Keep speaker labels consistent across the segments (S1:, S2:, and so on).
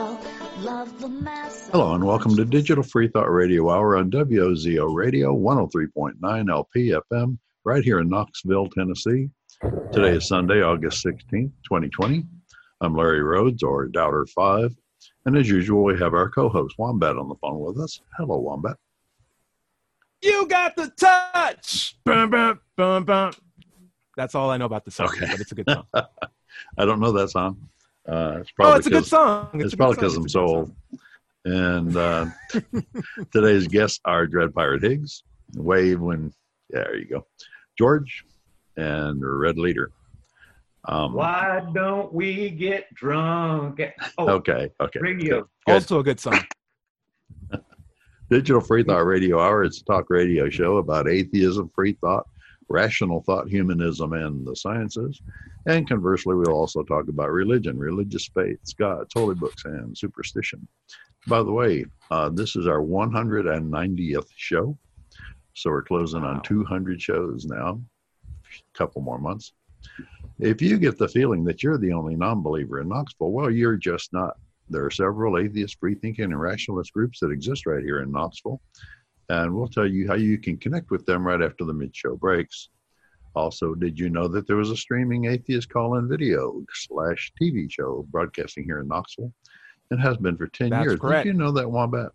S1: Hello and welcome to Digital Free Thought Radio Hour on WOZO Radio 103.9 LP FM right here in Knoxville, Tennessee. Today is Sunday, August 16th, 2020. I'm Larry Rhodes, or Doubter5, and as usual we have our co-host Wombat on the phone with us. Hello, Wombat.
S2: You got the touch! Bum, bum, bum, bum. That's all I know about the song,
S1: Okay.
S2: But it's a good song.
S1: I don't know that song. It's a
S2: good song.
S1: It's probably because I'm so old. And today's guests are Dread Pirate Higgs, Wave there you go, George, and Red Leader.
S3: Why don't we get drunk?
S1: Okay.
S3: Radio.
S1: Good.
S2: Also a good song.
S1: Digital Free Thought Radio Hour. It's a talk radio show about atheism, free thought, rational thought, humanism, and the sciences. And conversely, we'll also talk about religion, religious faiths, gods, holy books, and superstition. By the way, this is our 190th show. So we're closing on 200 shows now, a couple more months. If you get the feeling that you're the only non-believer in Knoxville, well, you're just not. There are several atheist, free-thinking, and rationalist groups that exist right here in Knoxville. And we'll tell you how you can connect with them right after the mid-show breaks. Also, did you know that there was a streaming atheist call-in video / TV show broadcasting here in Knoxville? It has been for 10 years.
S2: Correct.
S1: Did you know that, Wombat?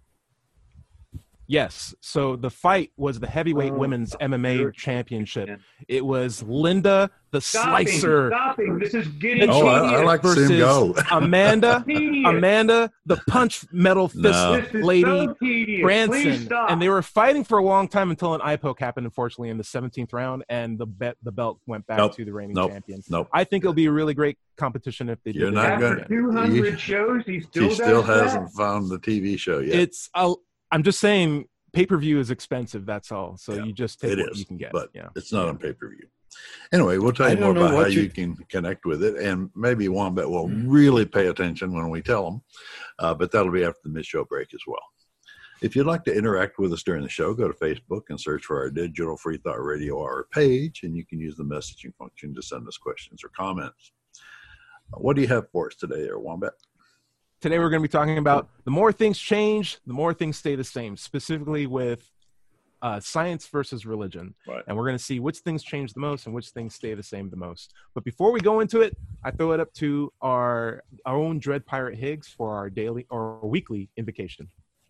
S2: Yes. So the fight was the heavyweight women's MMA championship. It was Linda the Slicer.
S3: Stopping. This is getting
S1: I like to see him go.
S2: Amanda, the punch metal fist lady,
S3: so
S2: Branson. And they were fighting for a long time until an eye poke happened, unfortunately, in the 17th round, and the belt went back to the reigning champion. I think it'll be a really great competition if they do it.
S3: After 200 shows, he
S1: still hasn't found the TV show yet.
S2: I'm just saying, pay-per-view is expensive. That's all. So you just take what you can get.
S1: But it's not on pay-per-view. Anyway, we'll tell you more about how you can connect with it, and maybe Wombat will really pay attention when we tell them. But that'll be after the mid-show break as well. If you'd like to interact with us during the show, go to Facebook and search for our Digital Free Thought Radio Hour page, and you can use the messaging function to send us questions or comments. What do you have for us today, Wombat?
S2: Today we're going to be talking about the more things change, the more things stay the same, specifically with science versus religion.
S1: Right.
S2: And we're going to see which things change the most and which things stay the same the most. But before we go into it, I throw it up to our own Dread Pirate Higgs for our daily or weekly invocation.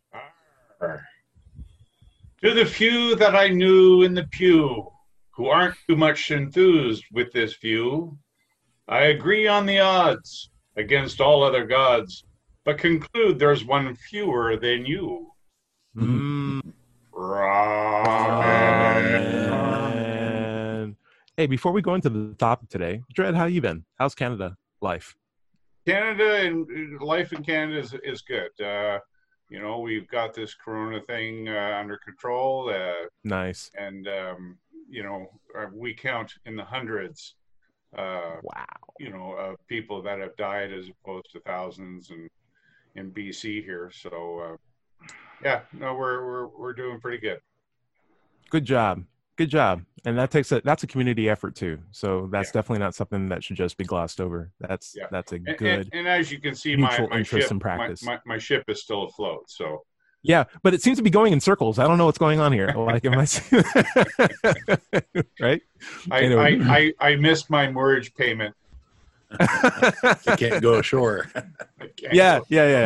S4: To the few that I knew in the pew, who aren't too much enthused with this view, I agree on the odds against all other gods, but conclude there's one fewer than you.
S2: Amen. Hey, before we go into the topic today, Dread, how you been? How's Canada life?
S4: Canada and life in Canada is good. We've got this corona thing under control.
S2: Nice.
S4: And, we count in the hundreds.
S2: Wow.
S4: Of people that have died as opposed to thousands in BC here. So, we're doing pretty good.
S2: Good job. And that's a community effort too. So that's definitely not something that should just be glossed over. That's a good.
S4: And as you can see,
S2: mutual
S4: my
S2: interest
S4: ship,
S2: in practice.
S4: my ship is still afloat. So.
S2: Yeah, but it seems to be going in circles. I don't know what's going on here. Like, am I right?
S4: I missed my mortgage payment.
S1: You can't go ashore.
S2: Yeah.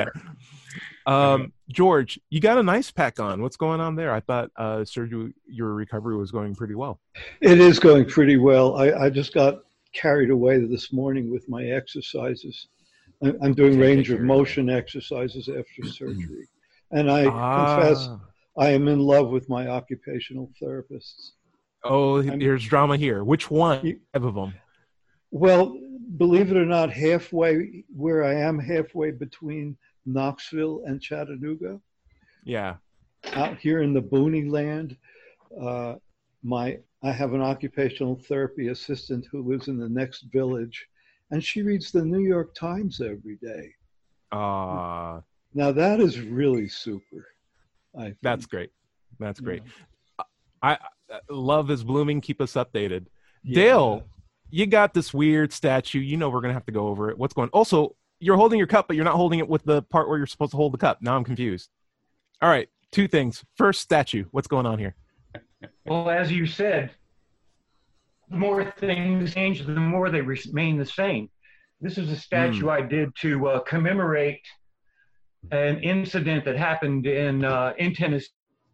S2: George, you got an ice pack on. What's going on there? I thought, Sergio, your recovery was going pretty well.
S5: It is going pretty well. I just got carried away this morning with my exercises. I'm doing range of motion exercises after surgery. And I confess, I am in love with my occupational therapists.
S2: Oh, there's drama here. Which one of them?
S5: Well, believe it or not, halfway between Knoxville and Chattanooga.
S2: Yeah.
S5: Out here in the boony land, I have an occupational therapy assistant who lives in the next village, and she reads the New York Times every day. Now that is really super.
S2: That's great. Love is blooming. Keep us updated. Yeah. Dale, you got this weird statue. We're going to have to go over it. What's going on? Also, you're holding your cup, but you're not holding it with the part where you're supposed to hold the cup. Now I'm confused. All right, two things. First, statue. What's going on here?
S3: Well, as you said, the more things change, the more they remain the same. This is a statue I did to commemorate an incident that happened in Tennessee.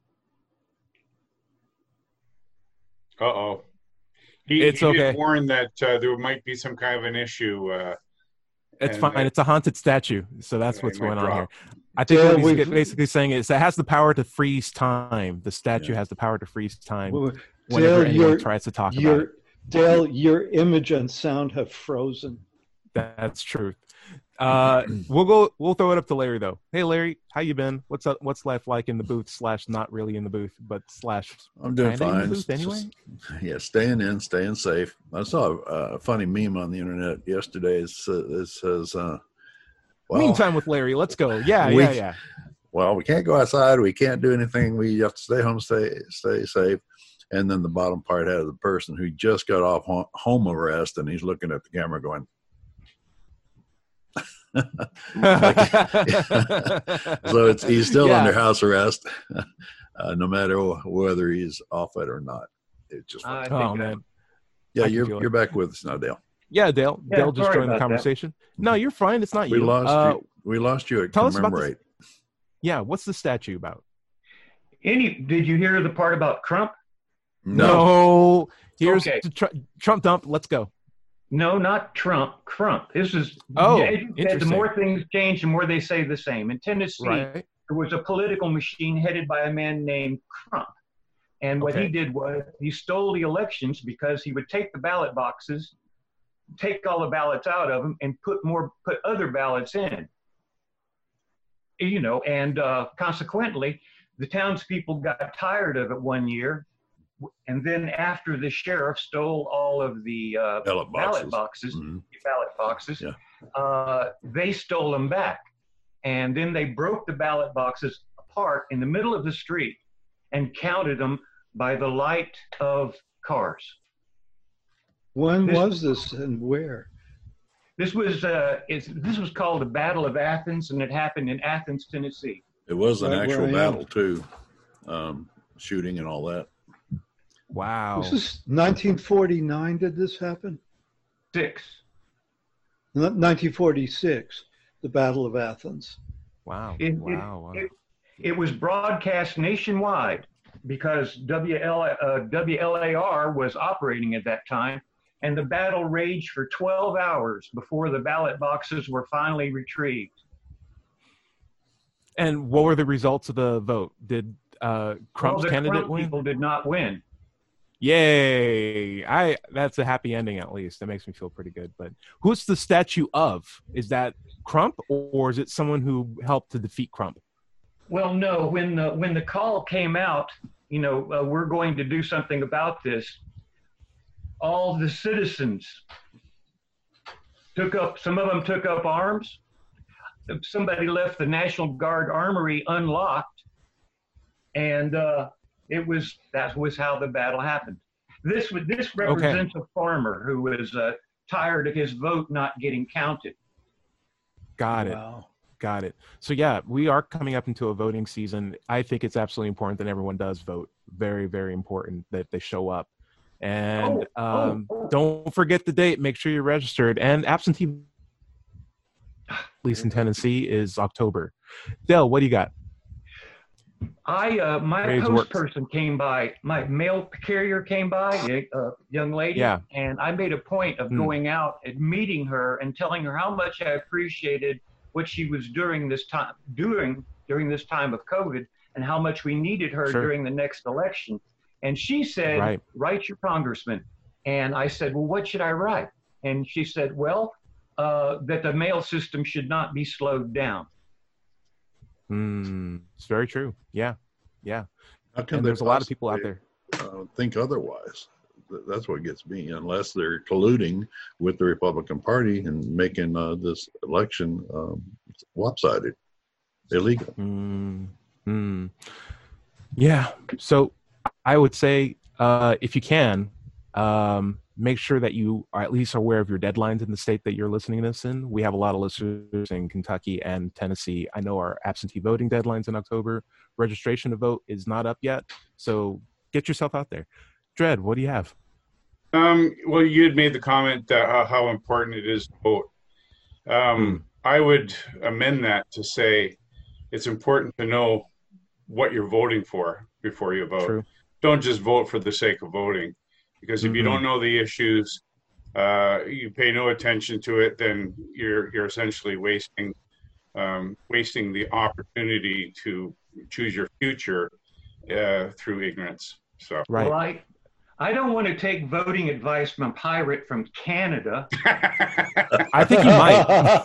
S4: Uh-oh. He did warn that there might be some kind of an issue.
S2: It's fine. It's a haunted statue, so that's what's going on here. I think what he's basically saying is it has the power to freeze time. The statue has the power to freeze time whenever anyone tries to talk about it.
S5: Dale, your image and sound have frozen.
S2: That's true. We'll throw it up to Larry though. Hey Larry, how you been? What's up? What's life like in the booth / not really in the booth, but /
S1: I'm doing fine.
S2: In the booth anyway.
S1: Staying in, staying safe. I saw a funny meme on the internet yesterday. It says,
S2: "Meantime with Larry, let's go." Yeah.
S1: Well, we can't go outside. We can't do anything. We have to stay home, stay safe. And then the bottom part has the person who just got off home arrest, and he's looking at the camera going. So he's still under house arrest, no matter whether he's off it or not. It's just
S2: man.
S1: Yeah, you're back with us now, Dale.
S2: Yeah, Dale. Yeah, Dale just joined the conversation. That. No, you're fine. It's not you.
S1: We lost you at commemorate.
S2: What's the statue about?
S3: Did you hear the part about Trump?
S2: No. Here's Trump dump. Let's go.
S3: No, not Trump. Crump. This is the more things change, the more they say the same. In Tennessee, there was a political machine headed by a man named Crump. And what he did was he stole the elections because he would take the ballot boxes, take all the ballots out of them, and put other ballots in. And consequently, the townspeople got tired of it one year. And then after the sheriff stole all of the ballot boxes, they stole them back. And then they broke the ballot boxes apart in the middle of the street and counted them by the light of cars.
S5: When was this and where?
S3: This was called the Battle of Athens, and it happened in Athens, Tennessee.
S1: It was an actual battle too, shooting and all that.
S2: Wow.
S5: This is 1949. Did this happen? 1946, the Battle of Athens.
S2: Wow.
S3: It was broadcast nationwide because WLAR was operating at that time, and the battle raged for 12 hours before the ballot boxes were finally retrieved.
S2: And what were the results of the vote? Did Trump's candidate
S3: Trump
S2: win?
S3: People did not win.
S2: Yay! That's a happy ending at least. That makes me feel pretty good. But who's the statue of? Is that Crump, or is it someone who helped to defeat Crump?
S3: Well, no. When the call came out, we're going to do something about this. All the citizens some of them took up arms. Somebody left the National Guard armory unlocked, and that was how the battle happened. This represents a farmer who was tired of his vote not getting counted.
S2: Got it. Wow. Got it. So we are coming up into a voting season. I think it's absolutely important that everyone does vote. Very, very important that they show up. And don't forget the date. Make sure you're registered. And absentee, at least in Tennessee, is October. Dale, what do you got?
S3: My post person came by, my mail carrier came by, a young lady, and I made a point of going out and meeting her and telling her how much I appreciated what she was doing this time of COVID, and how much we needed her during the next election. And she said, write your congressman. And I said, well, what should I write? And she said, well, that the mail system should not be slowed down.
S2: It's very true. Yeah.
S1: How come
S2: there's a lot of people out there
S1: think otherwise? That's what gets me. Unless they're colluding with the Republican Party and making this election lopsided, illegal. Yeah. So I would say, if you can,
S2: make sure that you are at least aware of your deadlines in the state that you're listening to this in. We have a lot of listeners in Kentucky and Tennessee. I know our absentee voting deadline's in October. Registration to vote is not up yet. So get yourself out there. Dred, what do you have?
S4: Well, you had made the comment that how important it is to vote. I would amend that to say it's important to know what you're voting for before you vote.
S2: True.
S4: Don't just vote for the sake of voting, because if you don't know the issues, you pay no attention to it, then you're essentially wasting the opportunity to choose your future through ignorance. So
S2: right.
S3: Well, I don't want to take voting advice from a pirate from Canada.
S2: I think you might.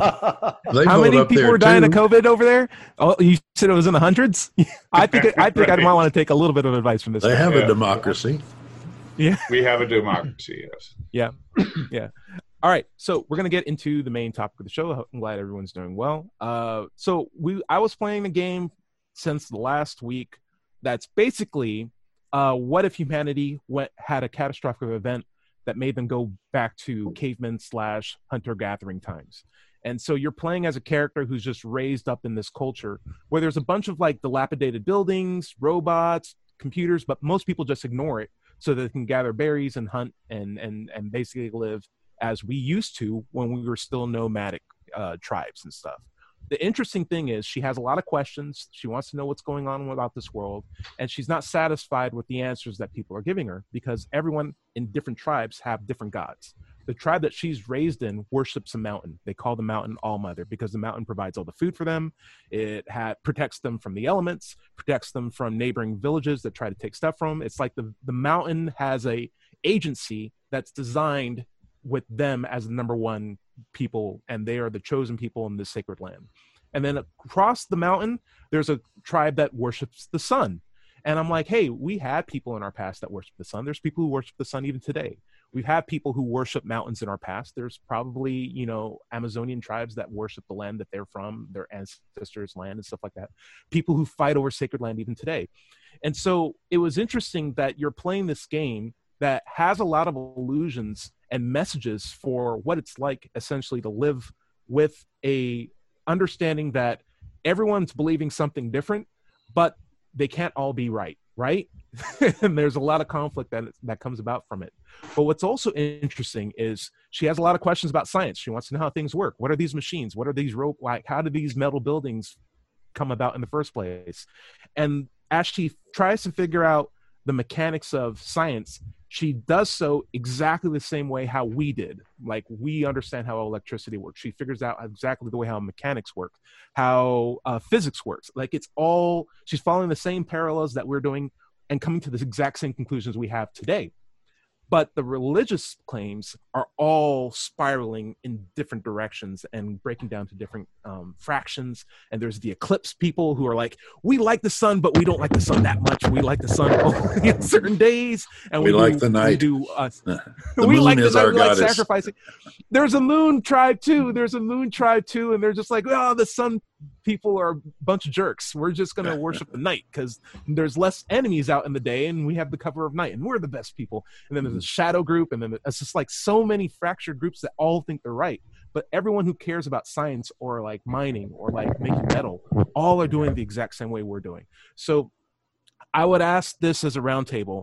S2: How many people were dying of COVID over there? Oh, you said it was in the hundreds? I think I might want to take a little bit of advice from this.
S1: They have a democracy.
S2: Yeah.
S4: We have a democracy, yes.
S2: Yeah. Yeah. All right. So we're going to get into the main topic of the show. I'm glad everyone's doing well. So I was playing a game since the last week that's basically what if humanity had a catastrophic event that made them go back to caveman / hunter-gathering times. And so you're playing as a character who's just raised up in this culture where there's a bunch of like dilapidated buildings, robots, computers, but most people just ignore it so that they can gather berries and hunt and basically live as we used to when we were still nomadic tribes and stuff. The interesting thing is she has a lot of questions. She wants to know what's going on about this world, and she's not satisfied with the answers that people are giving her because everyone in different tribes have different gods. The tribe that she's raised in worships a mountain. They call the mountain All-Mother because the mountain provides all the food for them. It protects them from the elements, protects them from neighboring villages that try to take stuff from them. It's like the mountain has a agency that's designed with them as the number one people, and they are the chosen people in this sacred land. And then across the mountain, there's a tribe that worships the sun. And I'm like, hey, we had people in our past that worship the sun. There's people who worship the sun even today. We've had people who worship mountains in our past. There's probably, Amazonian tribes that worship the land that they're from, their ancestors' land and stuff like that. People who fight over sacred land even today. And so it was interesting that you're playing this game that has a lot of allusions and messages for what it's like essentially to live with a understanding that everyone's believing something different, but they can't all be right? And there's a lot of conflict that comes about from it. But what's also interesting is she has a lot of questions about science. She wants to know how things work. What are these machines? What are these how do these metal buildings come about in the first place? And as she tries to figure out the mechanics of science, she does so exactly the same way how we did. Like, we understand how electricity works. She figures out exactly the way how mechanics work, how physics works. Like, she's following the same parallels that we're doing and coming to the exact same conclusions we have today. But the religious claims are all spiraling in different directions and breaking down to different fractions. And there's the eclipse people who are like, we like the sun, but we don't like the sun that much. We like the sun only on certain days. And
S1: we like the night.
S2: The
S1: moon is our goddess.
S2: Like sacrificing. There's a moon tribe too. And they're just like, oh, the sun people are a bunch of jerks. We're just going to worship the night because there's less enemies out in the day and we have the cover of night and we're the best people. And then there's a shadow group, and then it's just like so many fractured groups that all think they're right. But everyone who cares about science or like mining or like making metal, all are doing the exact same way we're doing. So I would ask this as a roundtable.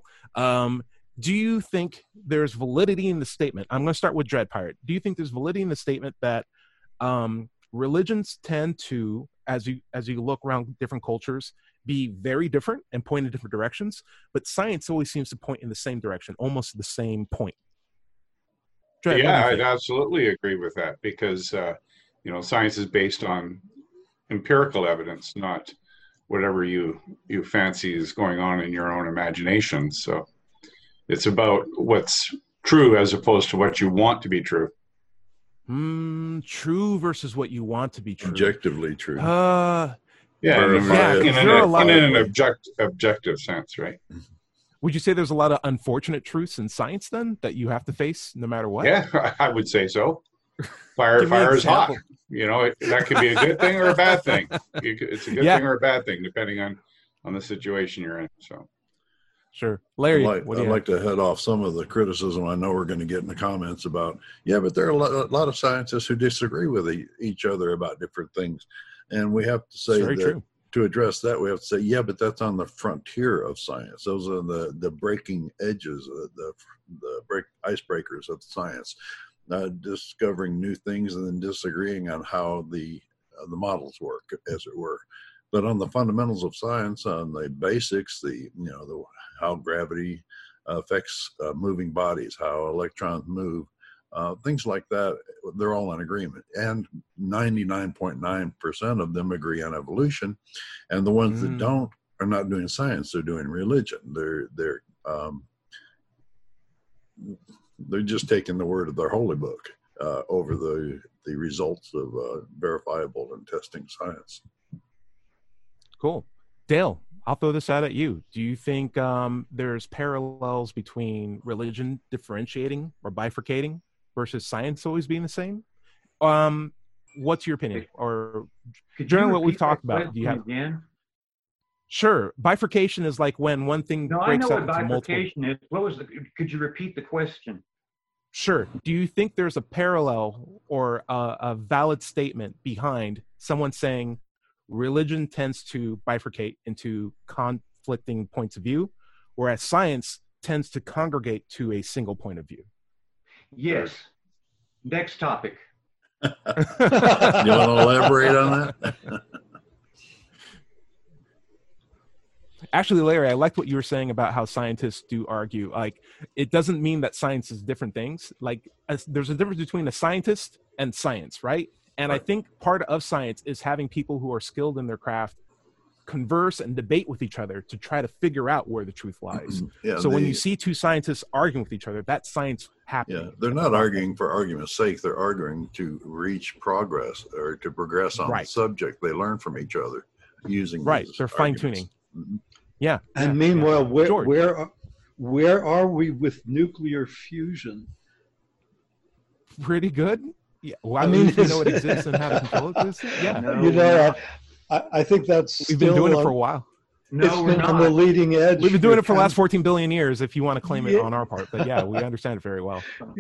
S2: Do you think there's validity in the statement? I'm going to start with Dread Pirate. Do you think there's validity in the statement that religions tend to, as you look around different cultures, be very different and point in different directions, but science always seems to point in the same direction, almost the same point? Dread,
S4: yeah, I'd absolutely agree with that because, science is based on empirical evidence, not whatever you fancy is going on in your own imagination. So it's about what's true as opposed to what you want to be true.
S2: True versus what you want to be true.
S1: Objectively true.
S4: In an objective sense, right?
S2: Would you say there's a lot of unfortunate truths in science then that you have to face no matter what?
S4: Yeah, I would say so. Fire is hot. That could be a good thing or a bad thing. It's a good thing or a bad thing depending on the situation you're in.
S2: Sure. Larry,
S1: I'd like to head off some of the criticism I know we're going to get in the comments about, but there are a lot of scientists who disagree with each other about different things. And we have to say that to address that, we have to say, but that's on the frontier of science. Those are the breaking edges, the icebreakers of science, discovering new things and then disagreeing on how the models work, as it were. But on the fundamentals of science, on the basics, how gravity affects moving bodies, how electrons move, things like that, they're all in agreement. And 99.9% of them agree on evolution. And the ones that don't are not doing science, they're doing religion. They're just taking the word of their holy book over the results of verifiable and testing science.
S2: Cool. Dale, I'll throw this out at you. Do you think there's parallels between religion differentiating or bifurcating versus science always being the same? What's your opinion? Or during what we've talked about, do you have
S3: again?
S2: Sure. Bifurcation is like when one thing breaks up into multiple.
S3: Bifurcation is. Could you repeat the question?
S2: Sure. Do you think there's a parallel or a valid statement behind someone saying religion tends to bifurcate into conflicting points of view, whereas science tends to congregate to a single point of view?
S3: Yes. Next topic.
S1: You want to elaborate on that?
S2: Actually, Larry, I liked what you were saying about how scientists do argue. Like, it doesn't mean that science is different things. Like, there's a difference between a scientist and science, right? And I think part of science is having people who are skilled in their craft converse and debate with each other to try to figure out where the truth lies. When you see two scientists arguing with each other, that's science happening.
S1: Yeah, they're not arguing for argument's sake. They're arguing to reach progress or to progress on the subject. They learn from each other using
S2: they're fine-tuning. Yeah.
S5: And meanwhile, where are we with nuclear fusion?
S2: Pretty good. Yeah, well, I mean, you know it exists and how to control it.
S5: Yeah, I think
S2: we've been doing it for a while.
S5: No, we're not on the leading edge.
S2: We've been doing it for the last 14 billion years, if you want to claim it on our part. But yeah, we understand it very well.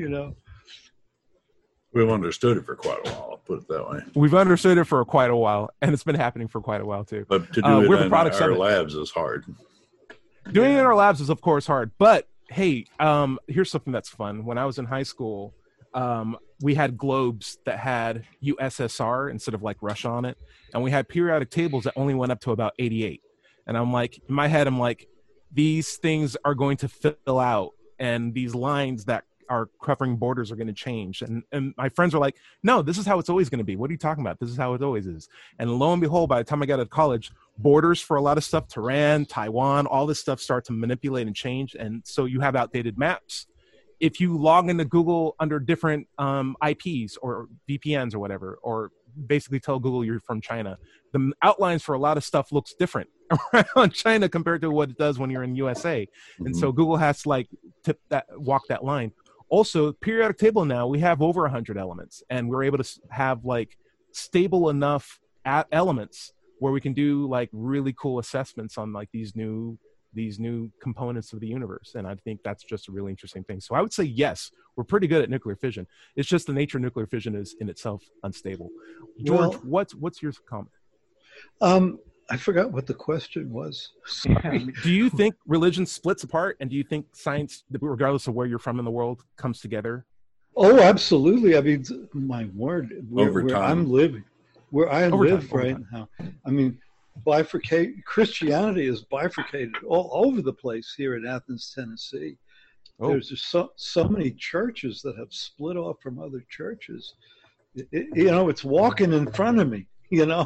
S1: We've understood it for quite a while. I'll put it that way.
S2: We've understood it for quite a while, and it's been happening for quite a while too.
S1: But to do it in our labs is hard.
S2: Doing it in our labs is, of course, hard. But hey, here's something that's fun. When I was in high school, we had globes that had USSR instead of like Russia on it. And we had periodic tables that only went up to about 88. And I'm like, in my head, I'm like, these things are going to fill out. And these lines that are covering borders are going to change. And my friends were like, no, this is how it's always going to be. What are you talking about? This is how it always is. And lo and behold, by the time I got to college, borders for a lot of stuff, Tehran, Taiwan, all this stuff start to manipulate and change. And so you have outdated maps. If you log into Google under different IPs or VPNs or whatever, or basically tell Google you're from China, the outlines for a lot of stuff looks different around China compared to what it does when you're in USA. And so Google has to like walk that line. Also, periodic table now, we have over 100 elements, and we're able to have like stable enough elements where we can do like really cool assessments on like these new components of the universe. And I think that's just a really interesting thing. So I would say, yes, we're pretty good at nuclear fission. It's just the nature of nuclear fission is in itself unstable. George, what's your comment?
S5: I forgot what the question was. Sorry.
S2: Do you think religion splits apart? And do you think science, regardless of where you're from in the world, comes together?
S5: Oh, absolutely. I mean, my word, where I'm living, where I live right now. I mean, Christianity is bifurcated all over the place here in Athens, Tennessee. There's just so many churches that have split off from other churches. It's walking in front of me,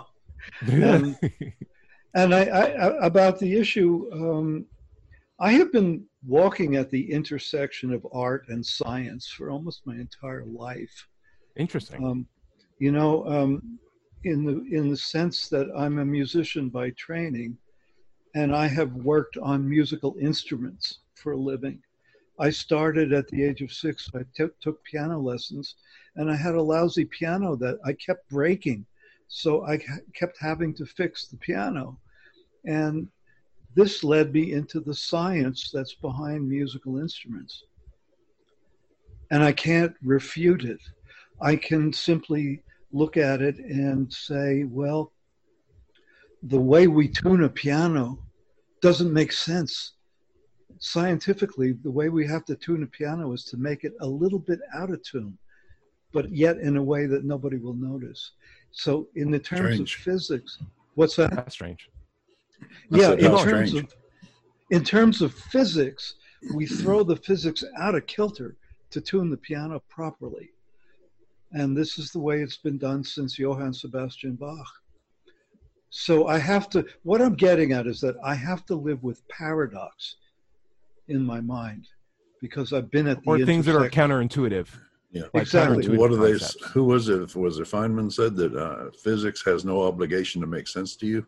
S5: And I about the issue, I have been walking at the intersection of art and science for almost my entire life.
S2: Interesting.
S5: In the sense that I'm a musician by training, and I have worked on musical instruments for a living. I started at the age of 6. I took piano lessons, and I had a lousy piano that I kept breaking. So I kept having to fix the piano. And this led me into the science that's behind musical instruments. And I can't refute it. I can simply look at it and say, well, the way we tune a piano doesn't make sense. Scientifically, the way we have to tune a piano is to make it a little bit out of tune, but yet in a way that nobody will notice. So in the terms of physics, what's that?
S2: That's strange.
S5: Yeah, in terms of physics, we throw the physics out of kilter to tune the piano properly. And this is the way it's been done since Johann Sebastian Bach. So I have to, what I'm getting at is that I have to live with paradox in my mind, because I've been at the
S2: or things that are counterintuitive.
S1: Yeah,
S5: like exactly.
S1: What do they? Who was it? Was it Feynman said that physics has no obligation to make sense to you?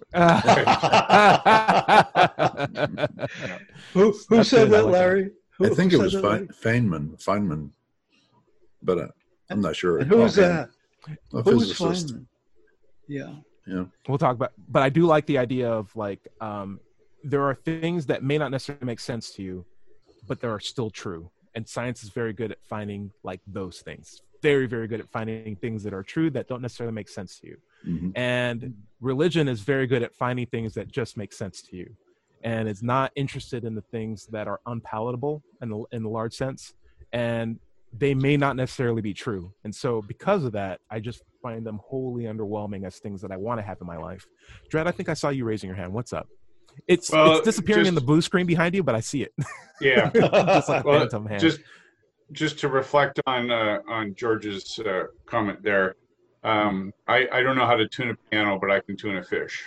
S5: Who said that, Larry?
S1: I think it was Feynman, but I'm not sure.
S5: And who's that?
S1: A
S5: who's
S1: physicist.
S5: Feynman? Yeah.
S2: We'll talk about, but I do like the idea of like, there are things that may not necessarily make sense to you, but they are still true. And science is very good at finding like those things. Very, very good at finding things that are true that don't necessarily make sense to you.
S1: Mm-hmm.
S2: And religion is very good at finding things that just make sense to you. And it's not interested in the things that are unpalatable in the large sense. And they may not necessarily be true. And so because of that, I just find them wholly underwhelming as things that I want to have in my life. Dredd, I think I saw you raising your hand. What's up? It's disappearing in the blue screen behind you, but I see it.
S4: Yeah.
S2: Just like a phantom hand.
S4: Just to reflect on George's comment there, I don't know how to tune a piano, but I can tune a fish.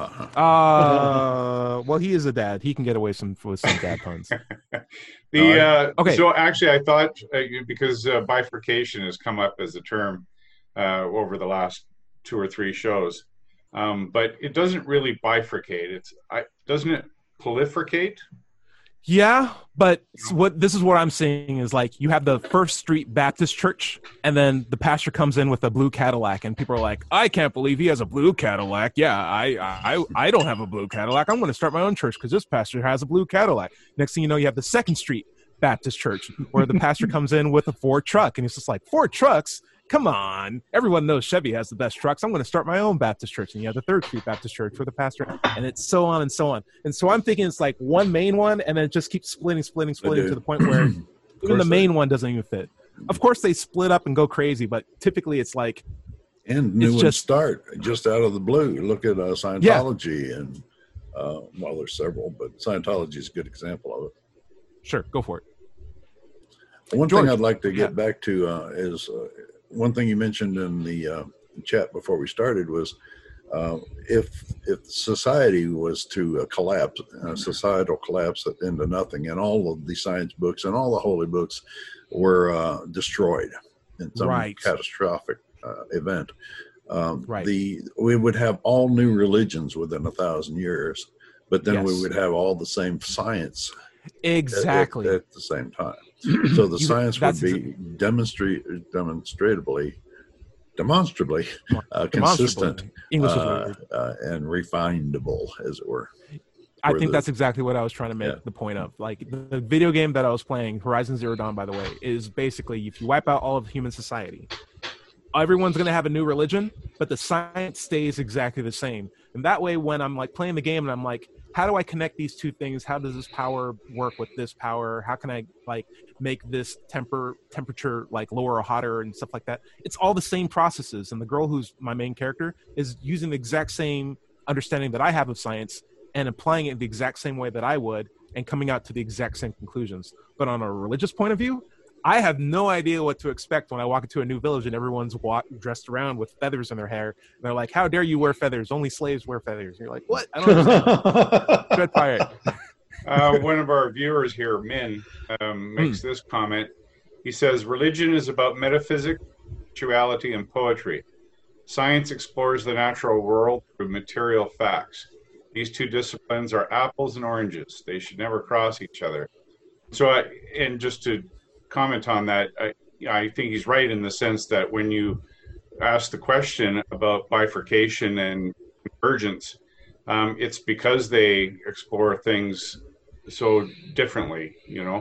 S2: Well, he is a dad. He can get away with some dad puns.
S4: Okay. So actually, I thought because bifurcation has come up as a term over the last 2 or 3 shows, but it doesn't really bifurcate. Doesn't it proliferate?
S2: Yeah, but this is what I'm saying is like you have the First Street Baptist Church, and then the pastor comes in with a blue Cadillac, and people are like, "I can't believe he has a blue Cadillac." Yeah, I don't have a blue Cadillac. I'm going to start my own church because this pastor has a blue Cadillac. Next thing you know, you have the Second Street Baptist Church, where the pastor comes in with a Ford truck, and he's just like, "Ford trucks? Come on. Everyone knows Chevy has the best trucks. I'm going to start my own Baptist church." And you have the Third Street Baptist Church for the pastor, and it's so on and so on. And so I'm thinking it's like one main one, and then it just keeps splitting to the point where even the main one doesn't even fit. Of course, they split up and go crazy, but typically it's like...
S1: And new ones start just out of the blue. Look at Scientology, and well, there's several, but Scientology is a good example of it.
S2: Sure, go for it.
S1: One thing I'd like to get back to is... one thing you mentioned in the chat before we started was if society was to collapse, societal collapse into nothing, and all of the science books and all the holy books were destroyed in some catastrophic event, we would have all new religions within 1,000 years, but then we would have all the same science
S2: exactly
S1: at the same time. So the science would be demonstrably consistent and refinable, as it were.
S2: I think that's exactly what I was trying to make the point of. Like the video game that I was playing, Horizon Zero Dawn, by the way, is basically if you wipe out all of human society, everyone's going to have a new religion, but the science stays exactly the same. And that way, when I'm like playing the game and I'm like, how do I connect these two things? How does this power work with this power? How can I like make this temperature like lower or hotter and stuff like that? It's all the same processes. And the girl who's my main character is using the exact same understanding that I have of science and applying it the exact same way that I would and coming out to the exact same conclusions. But on a religious point of view, I have no idea what to expect when I walk into a new village and everyone's dressed around with feathers in their hair. And they're like, "How dare you wear feathers? Only slaves wear feathers." And you're like, "What? I don't understand." Dread Pirate.
S4: One of our viewers here, Min, makes this comment. He says, "Religion is about metaphysics, spirituality, and poetry. Science explores the natural world through material facts. These two disciplines are apples and oranges. They should never cross each other." So, and just to comment on that, I think he's right in the sense that when you ask the question about bifurcation and convergence, it's because they explore things so differently,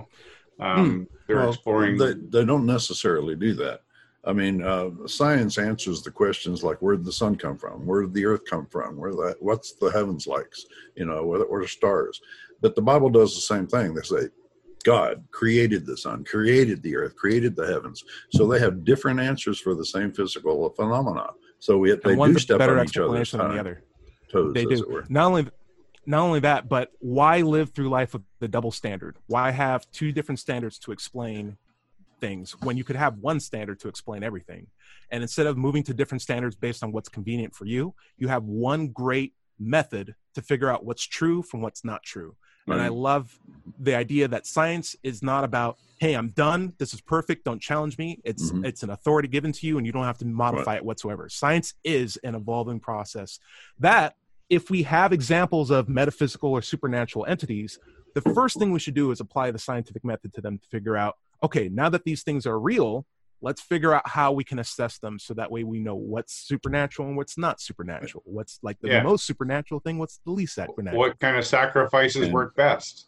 S4: they're exploring.
S1: They don't necessarily do that. I mean, science answers the questions like, where did the sun come from? Where did the earth come from? What's the heavens like? What are stars? But the Bible does the same thing. They say, God created the sun, created the earth, created the heavens. So they have different answers for the same physical phenomena. So they do step on each other's toes.
S2: They do. Not only that, but why live through life with the double standard? Why have two different standards to explain things when you could have one standard to explain everything? And instead of moving to different standards based on what's convenient for you, you have one great method to figure out what's true from what's not true. Right. And I love the idea that science is not about, hey, I'm done, this is perfect, don't challenge me. It's an authority given to you and you don't have to modify it whatsoever. Science is an evolving process that, if we have examples of metaphysical or supernatural entities, the first thing we should do is apply the scientific method to them to figure out, okay, now that these things are real, let's figure out how we can assess them so that way we know what's supernatural and what's not supernatural. What's like the most supernatural thing, what's the least supernatural.
S4: What kind of sacrifices work best?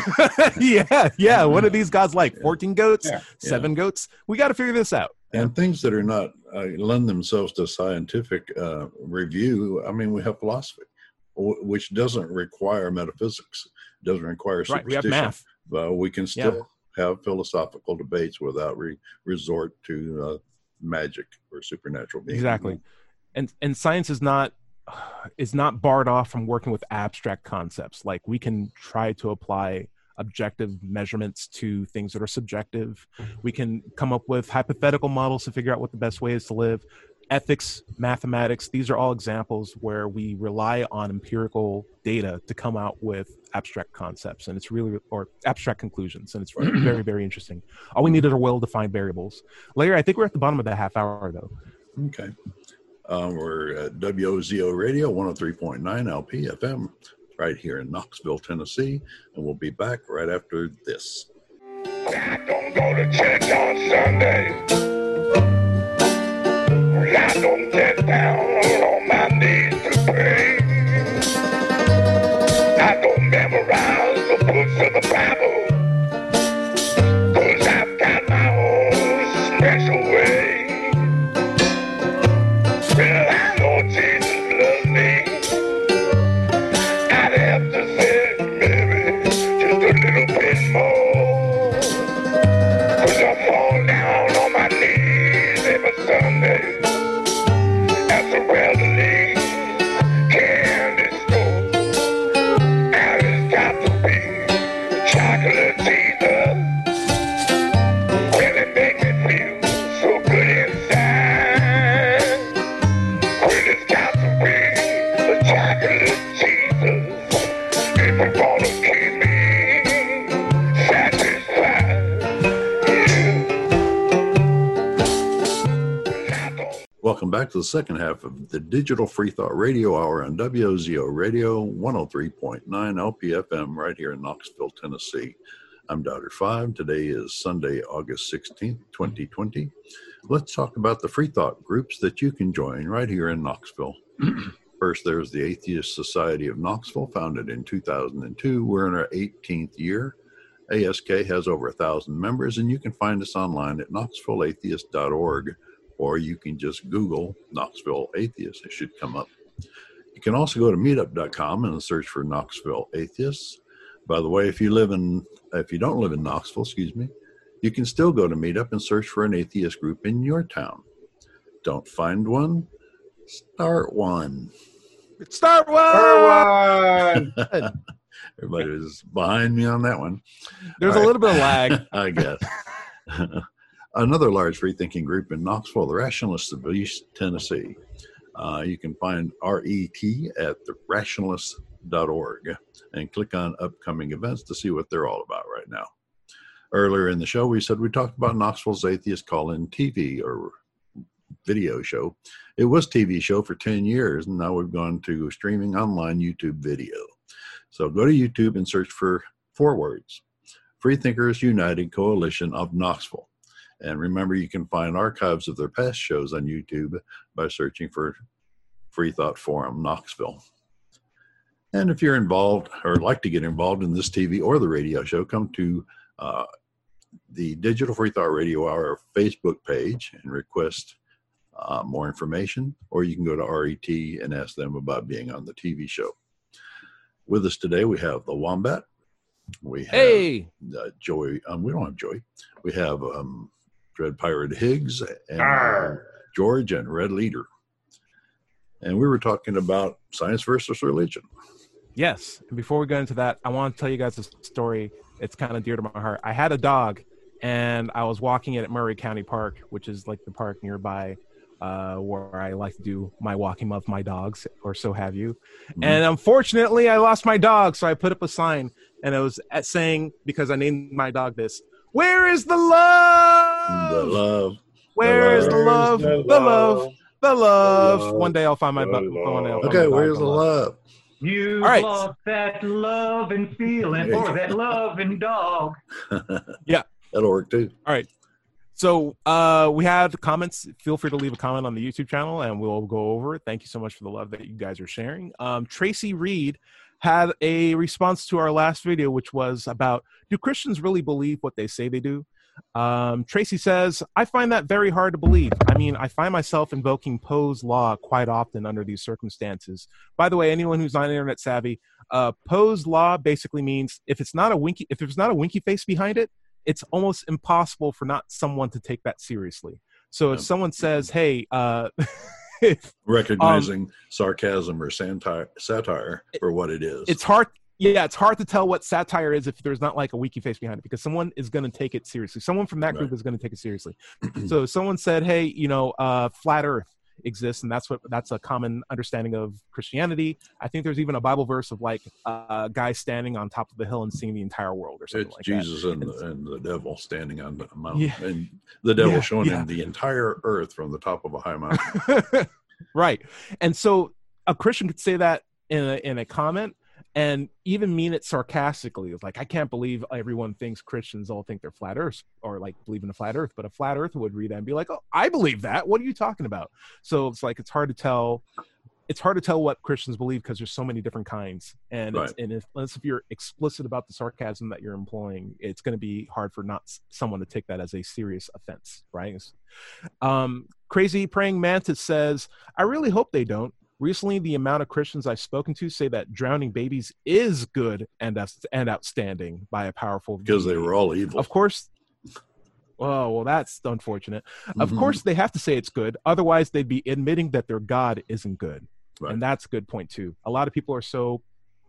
S2: Yeah. What are these gods like? 14 goats? 7 goats? We got to figure this out.
S1: And things that are not lend themselves to scientific review. I mean, we have philosophy, which doesn't require metaphysics, doesn't require superstition.
S2: We have math.
S1: We can still have philosophical debates without resort to magic or supernatural beings.
S2: Exactly. And science is not barred off from working with abstract concepts. Like, we can try to apply objective measurements to things that are subjective. We can come up with hypothetical models to figure out what the best way is to live. Ethics, mathematics, these are all examples where we rely on empirical data to come out with abstract concepts, and or abstract conclusions, and it's very, very interesting. All we need is a well-defined variables. Larry, I think we're at the bottom of the half hour, though.
S1: Okay. We're at WOZO Radio, 103.9 LP-FM, right here in Knoxville, Tennessee, and we'll be back right after this.
S6: I don't go to church on Sunday. I don't get down on my knees to pray. I don't memorize the books of the Bible, 'cause I've got my own special way. Well, I know Jesus loves me. I'd have to say maybe just a little bit more, 'cause I fall down on my knees every Sunday.
S1: Welcome back to the second half of the Digital Free Thought Radio Hour on WOZO Radio, 103.9 LPFM, right here in Knoxville, Tennessee. I'm Dr. Five. Today is Sunday, August 16th, 2020. Let's talk about the free thought groups that you can join right here in Knoxville. First, there's the Atheist Society of Knoxville, founded in 2002. We're in our 18th year. ASK has over 1,000 members, and you can find us online at knoxvilleatheist.org. Or you can just Google Knoxville Atheists. It should come up. You can also go to meetup.com and search for Knoxville Atheists. By the way, if you don't live in Knoxville, you can still go to Meetup and search for an atheist group in your town. Don't find one? Start one.
S2: Start one!
S1: Everybody was behind me on that one.
S2: There's a little bit of lag.
S1: I guess. Another large free-thinking group in Knoxville, the Rationalists of East Tennessee. You can find RET at therationalists.org and click on upcoming events to see what they're all about right now. Earlier in the show, we said we talked about Knoxville's Atheist Call-In TV or video show. It was TV show for 10 years, and now we've gone to streaming online YouTube video. So go to YouTube and search for 4 words: Freethinkers United Coalition of Knoxville. And remember, you can find archives of their past shows on YouTube by searching for Free Thought Forum Knoxville. And if you're involved or like to get involved in this TV or the radio show, come to the Digital Free Thought Radio Hour Facebook page and request more information, or you can go to RET and ask them about being on the TV show. With us today, we have the Wombat. We have Joey. We don't have Joey. We have Dread Pirate Higgs and George and Red Leader. And we were talking about science versus religion.
S2: Yes. And before we go into that, I want to tell you guys a story. It's kind of dear to my heart. I had a dog, and I was walking it at Murray County Park, which is like the park nearby where I like to do my walking of my dogs, or so have you. Mm-hmm. And unfortunately, I lost my dog, so I put up a sign, and it was saying, because I named my dog this, "Where is the love?
S1: The love.
S2: Where is the love? The love. The love." One day I'll find my dog.
S1: Okay, where's the love?
S3: You lost that love and feeling for that love and dog.
S2: Yeah.
S1: That'll work too.
S2: All right. So we have comments. Feel free to leave a comment on the YouTube channel, and we'll go over it. Thank you so much for the love that you guys are sharing. Tracy Reed had a response to our last video, which was about, do Christians really believe what they say they do? Tracy says, I find that very hard to believe. I mean, I find myself invoking Poe's law quite often under these circumstances. By the way, anyone who's not internet savvy, Poe's law basically means if there's not a winky face behind it, it's almost impossible for not someone to take that seriously. So if someone says, hey,
S1: recognizing sarcasm or satire for what it is.
S2: It's hard. Yeah, it's hard to tell what satire is if there's not like a winky face behind it, because someone is going to take it seriously. Someone from that group is going to take it seriously. So someone said, hey, flat earth exists, and that's a common understanding of Christianity. I think there's even a Bible verse of like a guy standing on top of the hill and seeing the entire world, or something like
S1: Jesus
S2: that.
S1: and the devil standing on the mountain, and the devil showing him the entire earth from the top of a high mountain.
S2: Right. And so a Christian could say that in a comment, and even mean it sarcastically. It's like, I can't believe everyone thinks Christians all think they're flat earth, or like believe in a flat earth, but a flat earther would read that and be like, oh, I believe that. What are you talking about? So it's like, it's hard to tell what Christians believe, because there's so many different kinds. And, unless if you're explicit about the sarcasm that you're employing, it's going to be hard for someone to take that as a serious offense. Right. Crazy Praying Mantis says, I really hope they don't. Recently, the amount of Christians I've spoken to say that drowning babies is good and outstanding by a powerful
S1: because they were all evil.
S2: Of course. Oh, well, that's unfortunate. Mm-hmm. Of course, they have to say it's good. Otherwise, they'd be admitting that their God isn't good. Right. And that's a good point, too. A lot of people are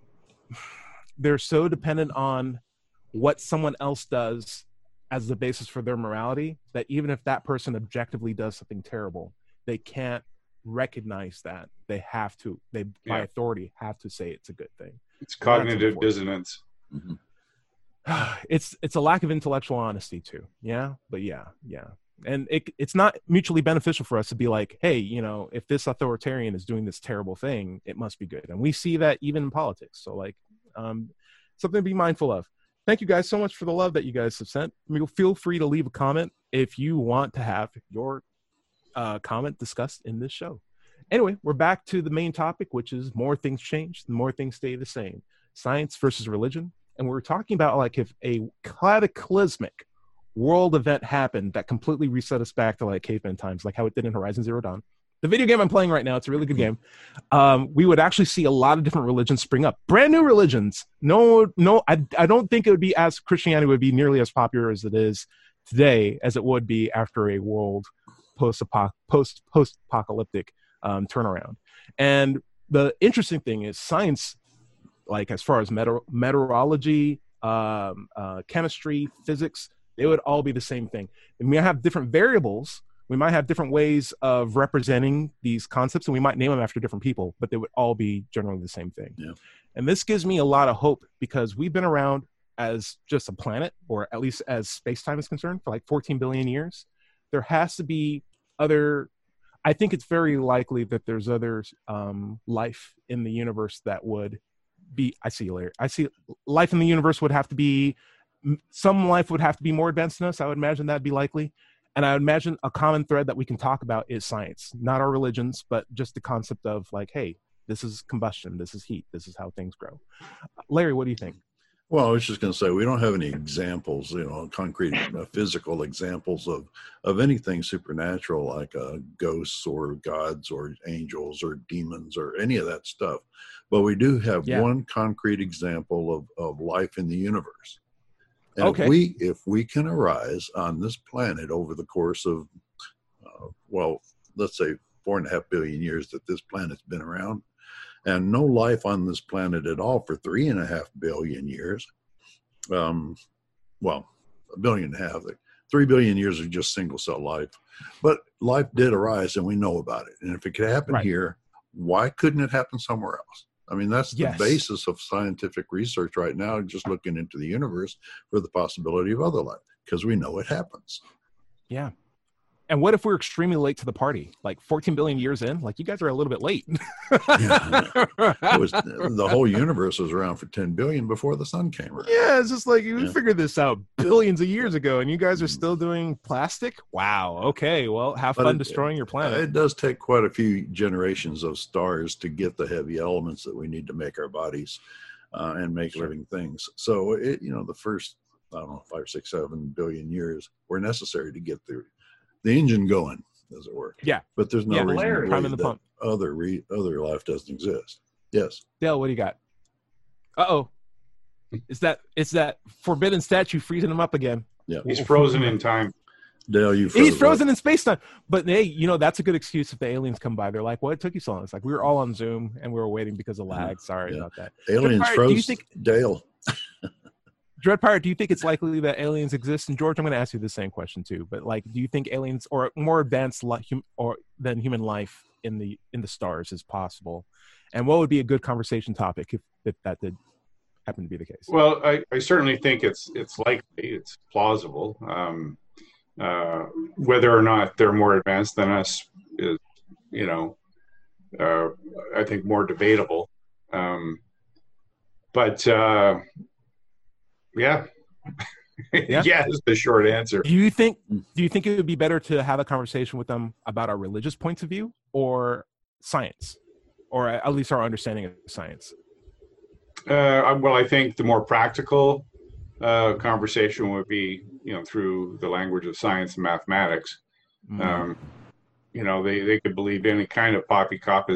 S2: they're so dependent on what someone else does as the basis for their morality that even if that person objectively does something terrible, they can't recognize that. They have to, by authority, have to say it's a good thing.
S4: It's cognitive dissonance.
S2: Mm-hmm. It's a lack of intellectual honesty too. Yeah, but yeah. And it's not mutually beneficial for us to be like, hey, if this authoritarian is doing this terrible thing, it must be good. And we see that even in politics. So like, something to be mindful of. Thank you guys so much for the love that you guys have sent. Feel free to leave a comment if you want to have your comment discussed in this show. Anyway, we're back to the main topic, which is more things change, more things stay the same. Science versus religion. And we're talking about like if a cataclysmic world event happened that completely reset us back to like caveman times, like how it did in Horizon Zero Dawn. The video game I'm playing right now, it's a really good game. We would actually see a lot of different religions spring up. Brand new religions. No, I don't think it would be as Christianity would be nearly as popular as it is today as it would be after a world post-apocalyptic turnaround. And the interesting thing is science, like as far as meteorology, chemistry, physics, they would all be the same thing. And we have different variables. We might have different ways of representing these concepts, and we might name them after different people, but they would all be generally the same thing. Yeah. And this gives me a lot of hope, because we've been around as just a planet, or at least as space-time is concerned, for like 14 billion years. There has to be I think it's very likely that there's other life in the universe that would be, I see life in the universe would have to be, some life would have to be more advanced than us. I would imagine that'd be likely. And I would imagine a common thread that we can talk about is science, not our religions, but just the concept of like, hey, This is combustion. This is heat. This is how things grow. Larry, what do you think?
S1: Well, I was just going to say, we don't have any examples, concrete physical examples of anything supernatural like ghosts or gods or angels or demons or any of that stuff. But we do have one concrete example of life in the universe. And if we can arise on this planet over the course of, let's say 4.5 billion years that this planet's been around, and no life on this planet at all for 3.5 billion years. 1.5 billion. 3 billion years of just single cell life. But life did arise and we know about it. And if it could happen here, why couldn't it happen somewhere else? I mean, that's the basis of scientific research right now, just looking into the universe for the possibility of other life, because we know it happens.
S2: Yeah. And what if we're extremely late to the party? Like 14 billion years in? Like, you guys are a little bit late.
S1: The whole universe was around for 10 billion before the sun came around.
S2: Yeah, it's just like, we figured this out billions of years ago, and you guys are still doing plastic? Wow. Okay, well, have fun destroying your planet.
S1: It does take quite a few generations of stars to get the heavy elements that we need to make our bodies and make living things. So, the first, 5, 6, 7 billion years were necessary to get the engine going, as it were.
S2: Yeah.
S1: But there's no reason to believe
S2: that
S1: other life doesn't exist. Yes.
S2: Dale, what do you got? Uh-oh. It's that forbidden statue freezing him up again.
S1: Yeah.
S4: He's frozen in time.
S1: Dale,
S2: he's frozen in space-time. But hey, that's a good excuse if the aliens come by. They're like, what took you so long? It's like, we were all on Zoom and we were waiting because of lag. Sorry about that.
S1: Aliens froze Dale.
S2: Dread Pirate, do you think it's likely that aliens exist? And George, I'm going to ask you the same question too. But do you think aliens or more advanced than human life in the stars is possible? And what would be a good conversation topic if that did happen to be the case?
S4: Well, I certainly think it's likely, it's plausible. Whether or not they're more advanced than us is, I think more debatable. Yeah. Yeah is the short answer.
S2: Do you think it would be better to have a conversation with them about our religious points of view or science, or at least our understanding of science?
S4: Well, I think the more practical conversation would be, through the language of science and mathematics. They could believe any kind of poppycock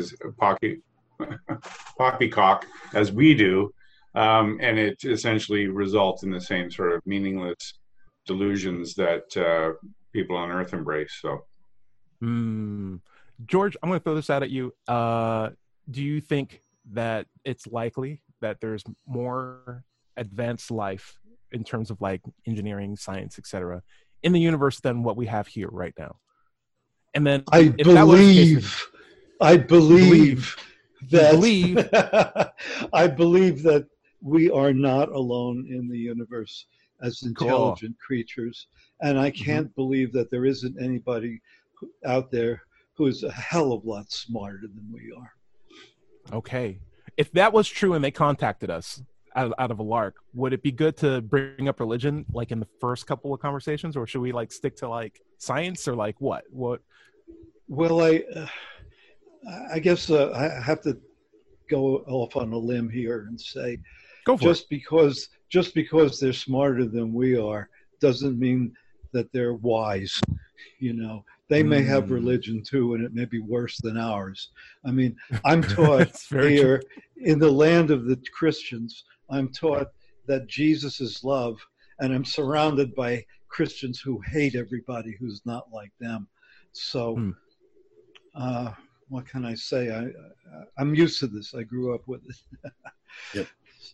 S4: as we do. And it essentially results in the same sort of meaningless delusions that people on Earth embrace. So,
S2: George, I'm going to throw this out at you. Do you think that it's likely that there's more advanced life in terms of engineering, science, etc., in the universe than what we have here right now? And then
S5: I believe that we are not alone in the universe as intelligent creatures. And I can't believe that there isn't anybody out there who is a hell of a lot smarter than we are.
S2: Okay. If that was true and they contacted us out of a lark, would it be good to bring up religion in the first couple of conversations, or should we stick to science, or what?
S5: Well, I guess I have to go off on a limb here and say, just because they're smarter than we are doesn't mean that they're wise. They may have religion too, and it may be worse than ours. I mean, I'm taught here in the land of the Christians, I'm taught that Jesus is love, and I'm surrounded by Christians who hate everybody who's not like them. So, what can I say? I'm used to this. I grew up with it.
S1: Yep.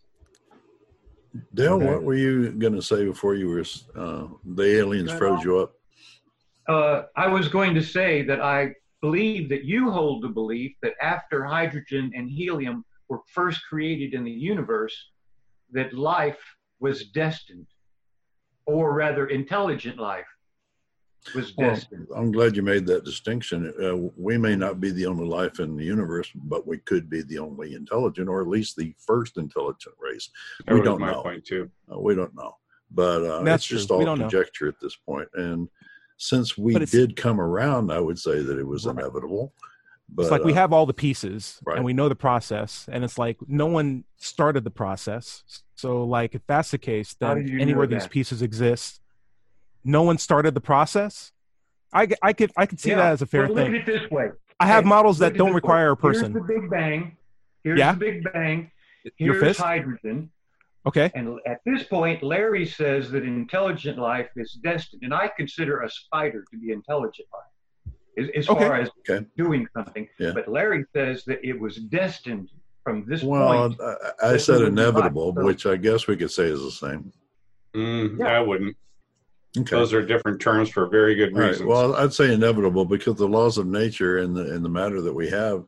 S1: Dale, what were you going to say before you were the aliens froze you up?
S3: I was going to say that I believe that you hold the belief that after hydrogen and helium were first created in the universe, that life was destined, or rather intelligent life was destined.
S1: I'm glad you made that distinction. We may not be the only life in the universe, but we could be the only intelligent, or at least the first intelligent race. We don't know.
S4: Point too.
S1: We don't know, but it's just all conjecture at this point. And since we did come around, I would say that it was inevitable. But,
S2: it's like we have all the pieces
S1: right.
S2: and we know the process, and it's like no one started the process. So like if that's the case, then anywhere these pieces exist, no one started the process. I could see that as a fair thing.
S3: Look at it this way.
S2: I have models that don't require a person.
S3: Here's the Big Bang. Here's the Big Bang. Here's hydrogen.
S2: Okay.
S3: And at this point, Larry says that intelligent life is destined, and I consider a spider to be intelligent life, as far as doing something.
S1: Yeah.
S3: But Larry says that it was destined from this
S1: point.
S3: Well,
S1: I said inevitable, which I guess we could say is the same.
S4: I wouldn't.
S1: Okay.
S4: Those are different terms for very good reasons.
S1: Right. Well, I'd say inevitable because the laws of nature and the matter that we have,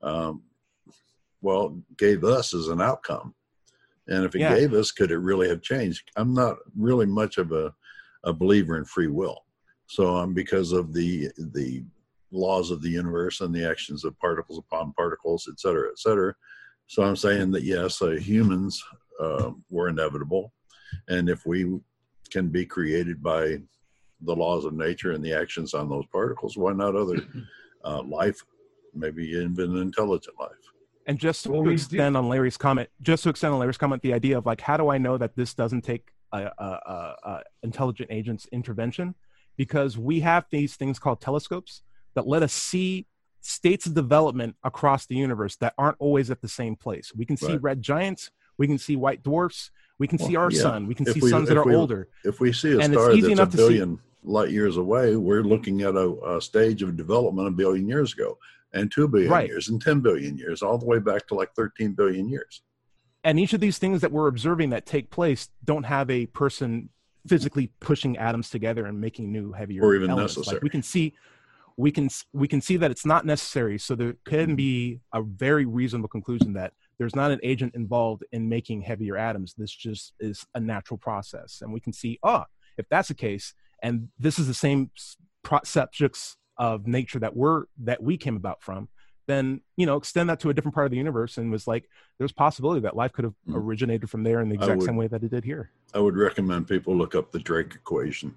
S1: gave us as an outcome. And if it gave us, could it really have changed? I'm not really much of a believer in free will. So because of the laws of the universe and the actions of particles upon particles, et cetera, et cetera. So I'm saying that, yes, humans were inevitable. And if we can be created by the laws of nature and the actions on those particles, why not other life, maybe even intelligent life?
S2: And just to extend on Larry's comment, the idea of like, how do I know that this doesn't take intelligent agents intervention? Because we have these things called telescopes that let us see states of development across the universe that aren't always at the same place. We can see red giants, we can see white dwarfs, we can see our sun, we can see suns that are older.
S1: If we see a star that's a billion light years away, we're looking at a stage of development a billion years ago. And 2 billion years and 10 billion years, all the way back to like 13 billion years.
S2: And each of these things that we're observing that take place don't have a person physically pushing atoms together and making new heavier
S1: or even
S2: elements.
S1: necessary.
S2: Like we can see that it's not necessary. So there can be a very reasonable conclusion that there's not an agent involved in making heavier atoms. This just is a natural process. And we can see, if that's the case, and this is the same subjects of nature that we came about from, then extend that to a different part of the universe and was like, there's possibility that life could have originated from there in the exact same way that it did here.
S1: I would recommend people look up the Drake equation.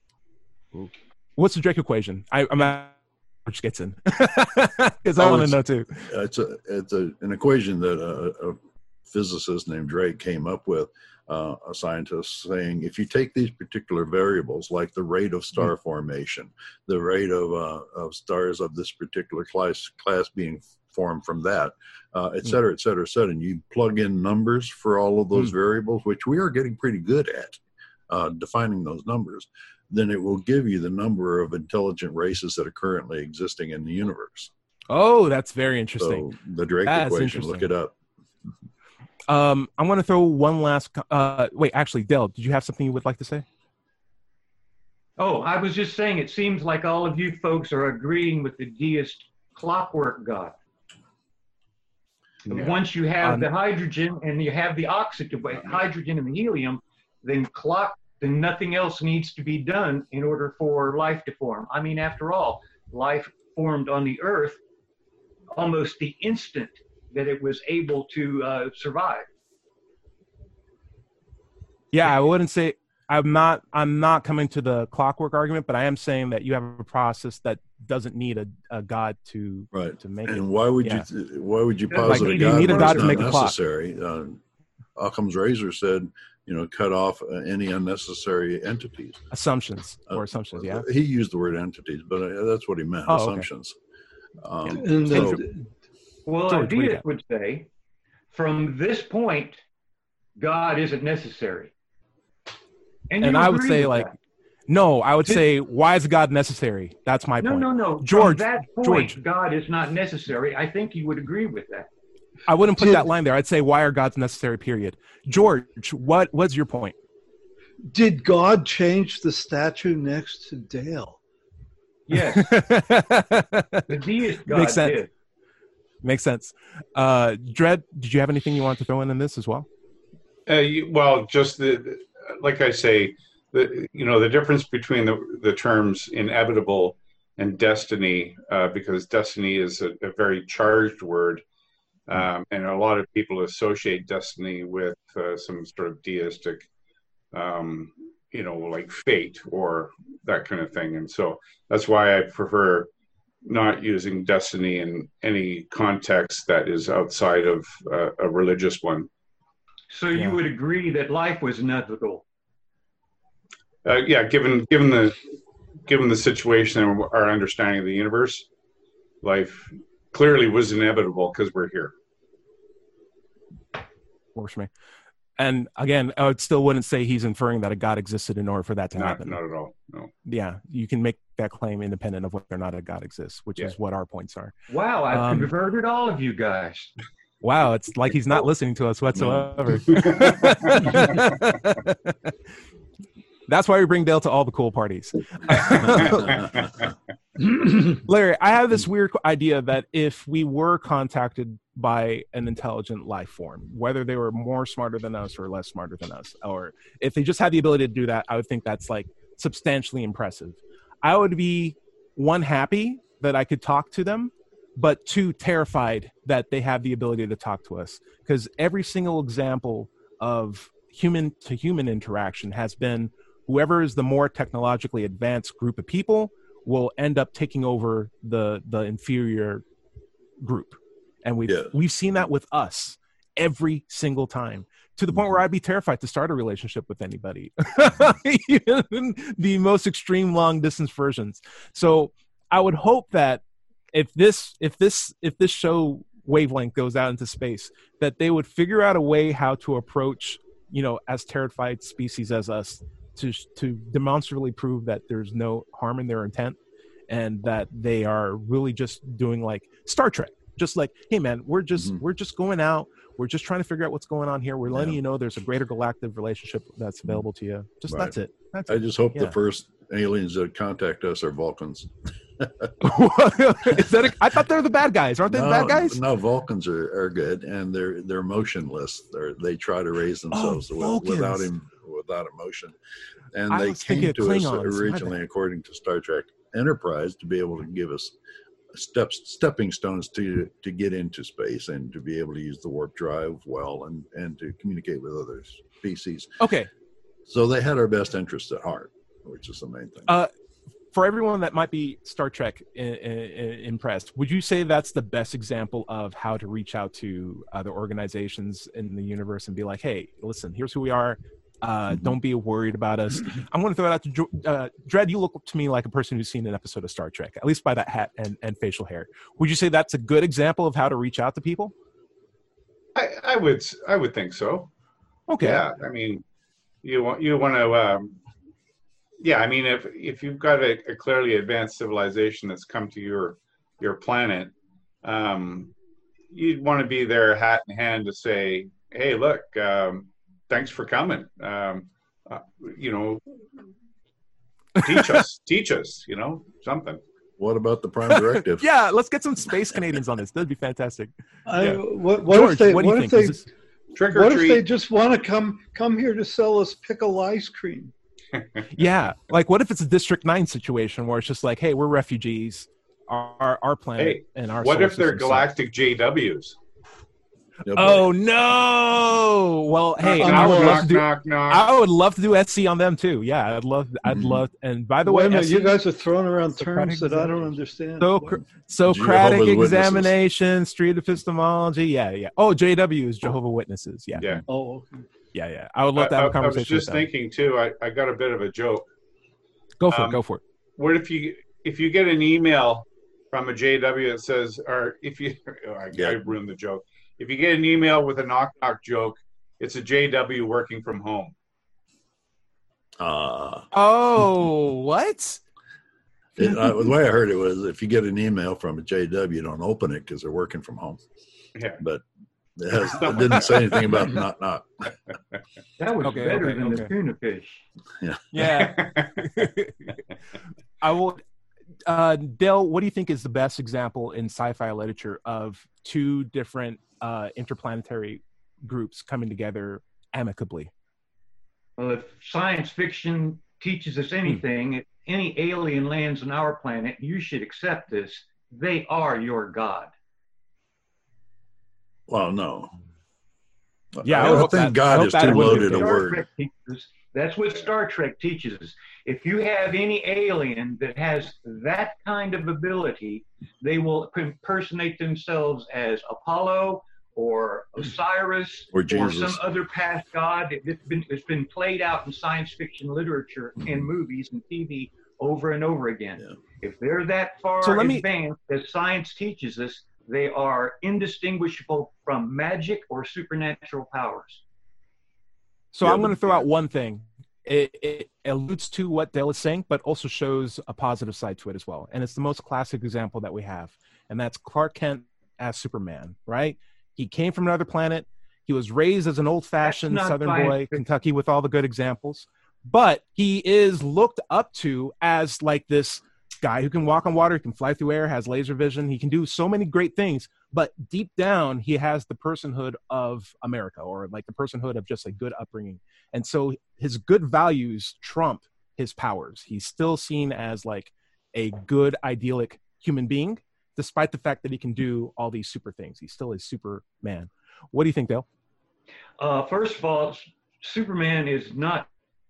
S2: What's the Drake equation? I'm at which gets in because I want to know too.
S1: It's an equation that a physicist named Drake came up with. A scientist saying, if you take these particular variables, like the rate of star formation, the rate of stars of this particular class being formed from that, et cetera, et cetera, et cetera, and you plug in numbers for all of those variables, which we are getting pretty good at defining those numbers, then it will give you the number of intelligent races that are currently existing in the universe.
S2: Oh, that's very interesting.
S1: So the Drake equation, look it up.
S2: I'm going to throw one last. Wait, actually, Del, did you have something you would like to say?
S3: Oh, I was just saying, it seems like all of you folks are agreeing with the deist clockwork God. Yeah. Once you have the hydrogen and you have the oxygen, hydrogen and the helium, then nothing else needs to be done in order for life to form. I mean, after all, life formed on the Earth almost the instant that it was able to survive.
S2: Yeah, I wouldn't say I'm not coming to the clockwork argument, but I am saying that you have a process that doesn't need a God to make it.
S1: And why would you posit a God?
S2: You need a God to make
S1: a clock. Occam's razor said, cut off any unnecessary entities.
S2: Assumptions. Yeah.
S1: He used the word entities, but that's what he meant. Assumptions.
S3: Well, a deist would say, from this point, God isn't necessary.
S2: And I would say, no, I would say, why is God necessary? That's my point.
S3: No.
S2: George,
S3: from that point, God is not necessary. I think you would agree with that.
S2: I wouldn't put that line there. I'd say, why are gods necessary, period. George, what's your point?
S5: Did God change the statue next to Dale?
S3: Yes. The deist God did.
S2: Makes sense. Dredd, did you have anything you wanted to throw in this as well?
S4: Well, just like I say, the difference between the terms inevitable and destiny, because destiny is a very charged word, and a lot of people associate destiny with some sort of deistic, like fate or that kind of thing. And so that's why I prefer not using destiny in any context that is outside of a religious one.
S3: So you would agree that life was inevitable?
S4: Yeah, given the situation and our understanding of the universe, life clearly was inevitable because we're here.
S2: Works for me. And again, I still wouldn't say he's inferring that a God existed in order for that to happen.
S4: Not at all. No.
S2: Yeah, you can make that claim independent of whether or not a God exists, which is what our points are.
S3: Wow, I've converted all of you guys.
S2: Wow, it's like he's not listening to us whatsoever. That's why we bring Dale to all the cool parties. Larry, I have this weird idea that if we were contacted by an intelligent life form, whether they were more smarter than us or less smarter than us, or if they just had the ability to do that, I would think that's like substantially impressive. I would be, one, happy that I could talk to them, but two, terrified that they have the ability to talk to us. Because every single example of human to human interaction has been whoever is the more technologically advanced group of people will end up taking over the inferior group. And we've seen that with us every single time, to the point where I'd be terrified to start a relationship with anybody, even the most extreme long distance versions. So I would hope that if this show Wavelength goes out into space, that they would figure out a way how to approach, as terrified species as us, to demonstrably prove that there's no harm in their intent, and that they are really just doing like Star Trek. Just like, hey man, we're just going out. We're just trying to figure out what's going on here. We're letting you know there's a greator galactic relationship that's available to you. Just That's it.
S1: I just hope the first aliens that contact us are Vulcans.
S2: I thought they're the bad guys. Aren't they the bad guys?
S1: No, Vulcans are good, and they're motionless. They try to raise themselves without emotion. And they came to us originally, according to Star Trek Enterprise, to be able to give us stepping stones to get into space and to be able to use the warp drive well and to communicate with other species.
S2: Okay.
S1: So they had our best interests at heart, which is the main thing.
S2: For everyone that might be Star Trek impressed, would you say that's the best example of how to reach out to other organizations in the universe and be like, hey, listen, here's who we are. Don't be worried about us. I'm going to throw it out to Dredd. You look to me like a person who's seen an episode of Star Trek, at least by that hat and facial hair. Would you say that's a good example of how to reach out to people?
S4: I would think so.
S2: Okay.
S4: Yeah. I mean, you want to. I mean, if you've got a clearly advanced civilization that's come to your planet, you'd want to be there hat in hand to say, hey, look. Thanks for coming. Teach us, something.
S1: What about the Prime Directive?
S2: Yeah, let's get some space Canadians on this. That'd be fantastic.
S5: What if they just want to come here to sell us pickle ice cream?
S2: Yeah, like what if it's a District 9 situation where it's just like, hey, we're refugees, our planet and our.
S4: What if they're galactic JWs?
S2: Oh no! Well, hey, I would love to do SC on them too. Yeah, I'd love. And by the way,
S5: you guys are throwing around terms that I don't understand.
S2: Socratic examination, street epistemology. Yeah. Oh, JW is Jehovah's Witnesses. Yeah.
S4: Yeah.
S5: Oh, okay.
S2: Yeah. I would love to have a conversation.
S4: I was just thinking too. I got a bit of a joke.
S2: Go for it.
S4: What if you get an email from a JW that says, or if you, I ruined the joke. If you get an email with a knock-knock joke, it's a JW working from home.
S2: What?
S1: The way I heard it was, if you get an email from a JW, don't open it because they're working from home.
S4: Yeah.
S1: But it didn't say anything about knock-knock.
S3: That was better than the tuna fish.
S2: Yeah. I will... Dale, what do you think is the best example in sci-fi literature of two different interplanetary groups coming together amicably?
S3: Well, if science fiction teaches us anything, if any alien lands on our planet, you should accept this. They are your God.
S1: Well, no.
S2: Yeah,
S1: I think God is too loaded a word.
S3: That's what Star Trek teaches us. If you have any alien that has that kind of ability, they will impersonate themselves as Apollo or Osiris
S1: or Jesus,
S3: some other past god. It's been played out in science fiction literature, in movies and TV over and over again.
S1: Yeah.
S3: If they're that far advanced as science teaches us, they are indistinguishable from magic or supernatural powers.
S2: So I'm going to throw out one thing. It alludes to what Dale is saying, but also shows a positive side to it as well. And it's the most classic example that we have. And that's Clark Kent as Superman, right? He came from another planet. He was raised as an old-fashioned Southern boy, Kentucky, with all the good examples. But he is looked up to as like this guy who can walk on water, can fly through air, has laser vision. He can do so many great things. But deep down, he has the personhood of America, or like the personhood of just a good upbringing. And so his good values trump his powers. He's still seen as like a good, idyllic human being, despite the fact that he can do all these super things. He's still a Superman. What do you think, Dale?
S3: First of all, Superman is not.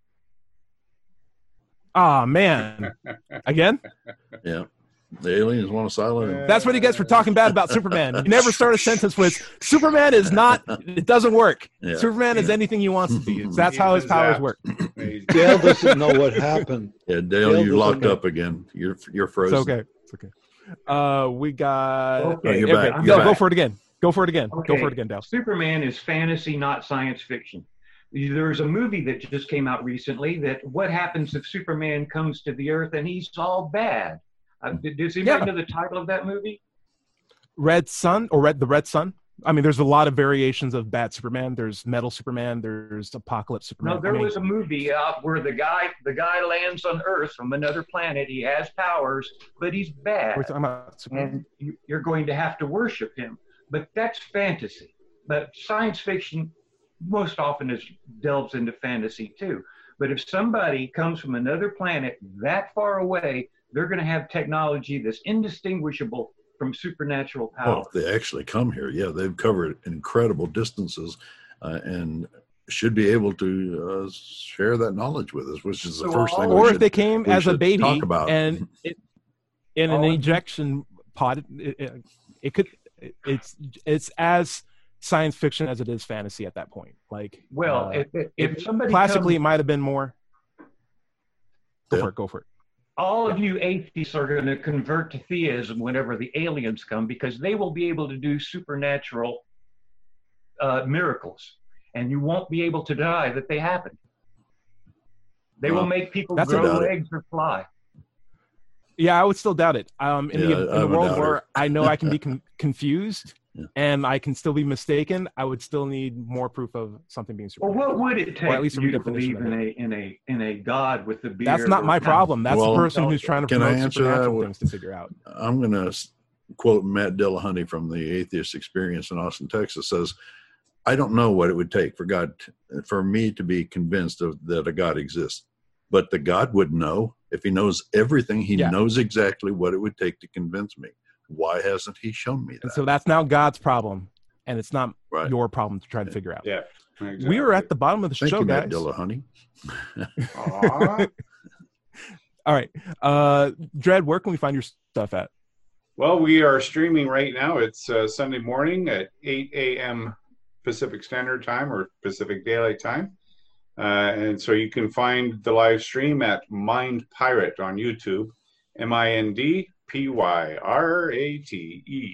S2: Ah, man. Again?
S1: Yeah. The aliens want to silence him.
S2: That's what you guys for talking bad about Superman. You never start a sentence with, Superman is not, it doesn't work. Yeah. Superman is anything he wants to be. That's how his powers work.
S5: Dale doesn't know what happened.
S1: Yeah, Dale, you locked up again. You're frozen.
S2: It's okay. It's okay. We got...
S1: Okay. You're back.
S2: Go for it again. Go for it again.
S3: Okay.
S2: Go for it again, Dale.
S3: Superman is fantasy, not science fiction. There's a movie that just came out recently that what happens if Superman comes to the earth and he's all bad? Does anybody know the title of that movie?
S2: Red Sun, or the Red Sun? I mean, there's a lot of variations of bad Superman. There's Metal Superman. There's Apocalypse Superman.
S3: No, there was a movie where the guy lands on Earth from another planet. He has powers, but he's bad.
S2: We're talking about Superman.
S3: And you're going to have to worship him. But that's fantasy. But science fiction most often delves into fantasy too. But if somebody comes from another planet that far away, they're going to have technology that's indistinguishable from supernatural power.
S1: Well, if they actually come here, yeah, they've covered incredible distances and should be able to share that knowledge with us, which is the first thing.
S2: Or if they came as a baby and in an ejection pod, it's as science fiction as it is fantasy at that point. Like,
S3: well, if somebody
S2: classically, it might have been more. Go for it.
S3: All of you atheists are going to convert to theism whenever the aliens come, because they will be able to do supernatural miracles, and you won't be able to deny that they happen. They will make people grow legs or fly.
S2: Yeah, I would still doubt it. In the world where I know I can be confused and I can still be mistaken, I would still need more proof of something being supernatural.
S3: Well, what would it take for you to believe in a God with the beard?
S2: That's not my problem. That's the person who's trying to promote supernatural things to figure out.
S1: I'm going to quote Matt Dillahunty from the Atheist Experience in Austin, Texas. Says, "I don't know what it would take for me to be convinced that a God exists, but the God would know. If he knows everything, he knows exactly what it would take to convince me. Why hasn't he shown me that?"
S2: And so that's now God's problem, and it's not your problem to try to figure out.
S4: Yeah, exactly.
S2: We are at the bottom of the show, guys.
S1: Thank you, Matt Dillahunty.
S2: All right. Dred, where can we find your stuff at?
S4: Well, we are streaming right now. It's Sunday morning at 8 a.m. Pacific Standard Time, or Pacific Daylight Time. And so you can find the live stream at Mind Pirate on YouTube, MindPyrate.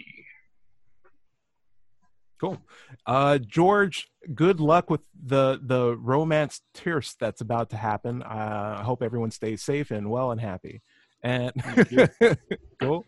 S2: Cool. George, good luck with the romance tierce that's about to happen. I hope everyone stays safe and well and happy. And cool.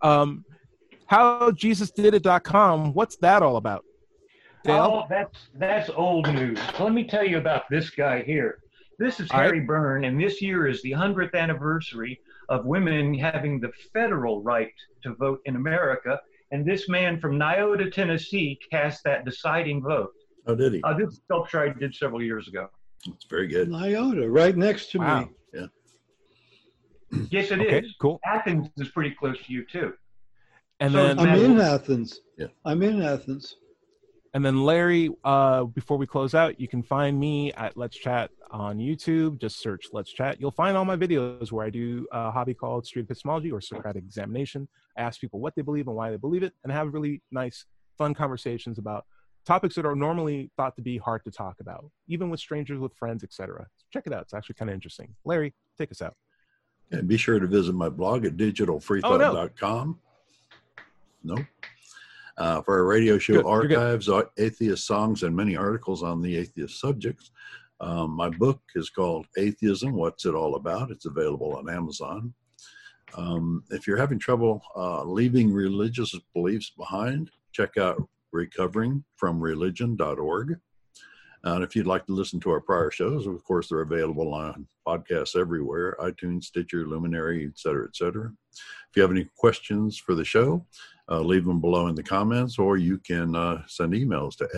S2: HowJesusDidIt.com, what's that all about? Dale?
S3: Oh, that's old news. Let me tell you about this guy here. This is Harry Byrne, and this year is the 100th anniversary of women having the federal right to vote in America. And this man from Nyota, Tennessee, cast that deciding vote.
S1: Oh, did he?
S3: This sculpture I did several years ago.
S1: It's very good.
S5: Nyota, right next to me.
S1: Yeah.
S3: Yes, it is.
S2: Cool.
S3: Athens is pretty close to you, too.
S2: And then
S5: I'm in Athens.
S1: Yeah.
S5: I'm in Athens.
S2: And then Larry, before we close out, you can find me at Let's Chat on YouTube. Just search Let's Chat. You'll find all my videos where I do a hobby called Street Epistemology or Socratic Examination. I ask people what they believe and why they believe it, and have really nice, fun conversations about topics that are normally thought to be hard to talk about, even with strangers, with friends, etc. Check it out. It's actually kind of interesting. Larry, take us out.
S1: And be sure to visit my blog at digitalfreethought.com. No. For our radio show archives, atheist songs, and many articles on the atheist subjects. My book is called Atheism, What's It All About? It's available on Amazon. If you're having trouble leaving religious beliefs behind, check out recoveringfromreligion.org. And if you'd like to listen to our prior shows, of course, they're available on podcasts everywhere, iTunes, Stitcher, Luminary, et cetera, et cetera. If you have any questions for the show, leave them below in the comments, or you can send emails to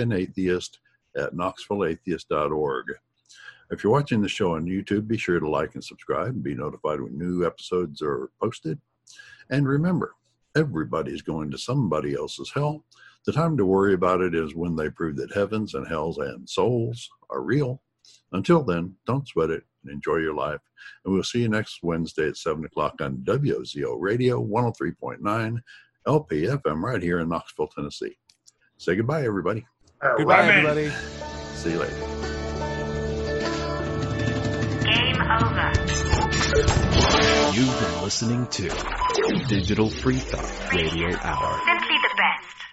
S1: askanatheist@knoxvilleatheist.org. If you're watching the show on YouTube, be sure to like and subscribe and be notified when new episodes are posted. And remember, everybody's going to somebody else's hell. The time to worry about it is when they prove that heavens and hells and souls are real. Until then, don't sweat it and enjoy your life. And we'll see you next Wednesday at 7 o'clock on WOZO Radio 103.9 LPFM right here in Knoxville, Tennessee. Say goodbye, everybody.
S2: Goodbye, everybody.
S1: See you later.
S7: Game over.
S8: You've been listening to Digital Free Thought Radio Hour.
S7: Simply the best.